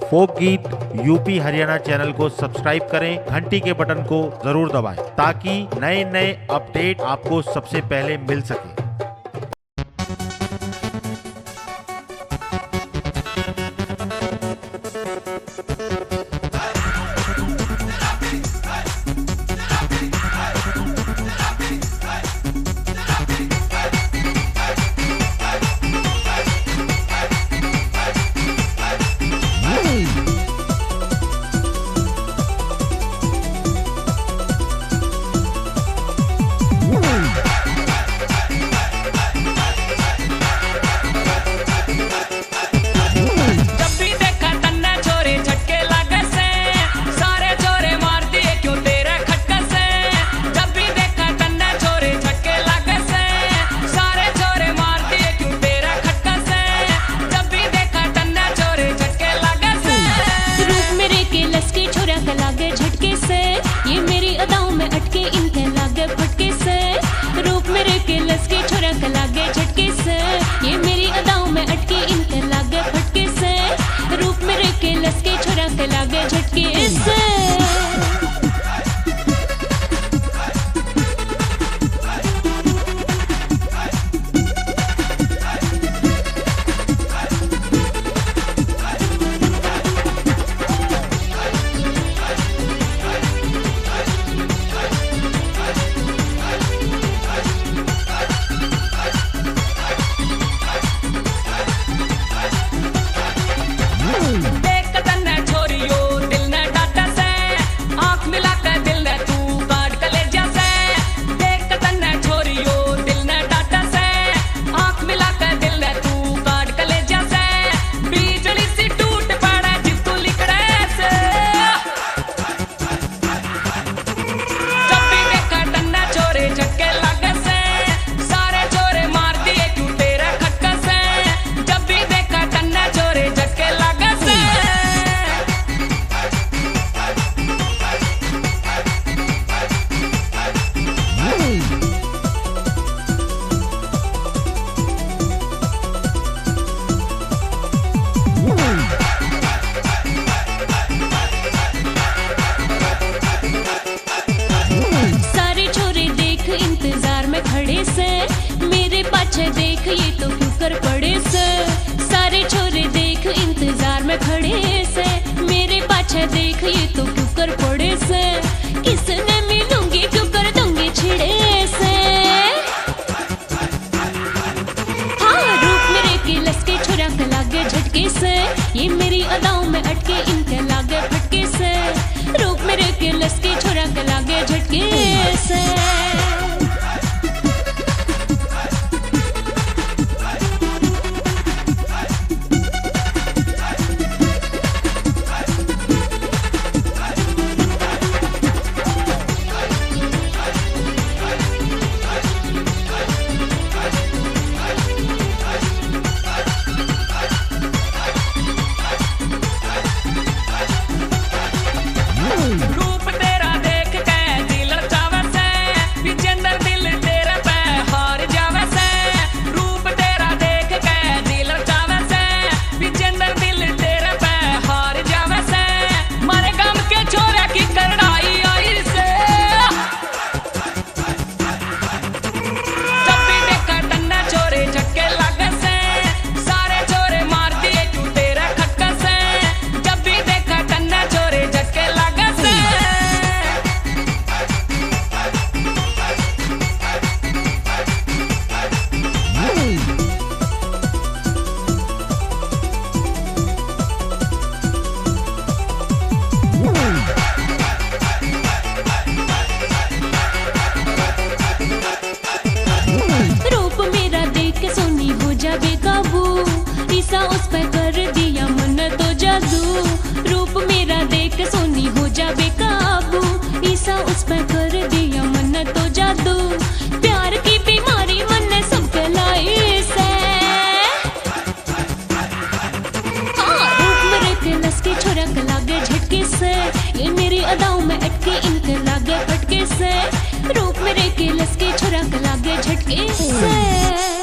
फोक गीत UP Haryana channel को subscribe करें, घंटी के बटन को जरूर दबाएं ताकि नए नए अपडेट आपको सबसे पहले मिल सके। लागे झटके से ये मेरी अदाओं में अटके, इनके लागे फटके से। रूप मेरे के लसके छोरा के लागे झटके से, ये मेरी अदाओं में अटके, इनके लागे फटके से। रूप मेरे के लसके छोरा के लागे झटके से। इंतजार में खड़े से मेरे पाछे देख, ये तो क्यों कर पड़े से। सारे छोरे देख इंतजार में खड़े से मेरे पाछे देख, ये तो क्यों कर पड़े से। किसने मिलूंगी क्यों कर दूंगी छिड़े से। हाँ, रूप मेरे के लसके छोरा के लागे झटके से, ये मेरी अदाओं में अटके, इनके लागे फटके से। रूप मेरे के लसके छोरा के लागे झटके से। रूप तेरा देख के दिल ललचावे से, विजेंद्र दिल तेरे पे हार जावे से। रूप तेरा देख के दिल ललचावे से, विजेंद्र दिल तेरे पे हार जावे से। मारे गम के छोरे की करड़ाई आई से। जब भी देखा टन्ना छोरे झटके लागे से, सारे छोरे मार दिए क्यों तेरे खटके से। जब भी देखा टन्ना छोरे झटके लागे ईसा उस पे कर दिया मन तो जादू। रूप मेरा देख सोनी हो जा बेकाबू। ईसा उस पे कर दिया मन तो जादू। प्यार की बीमारी मन ने सब लाई से। हाँ, रूप मेरे के लसके छोरा के लागे झटके से, ये मेरी अदाओं में अटके, इनके लागे फटके से। रूप मेरे के लसके छोरा के लागे झटके से।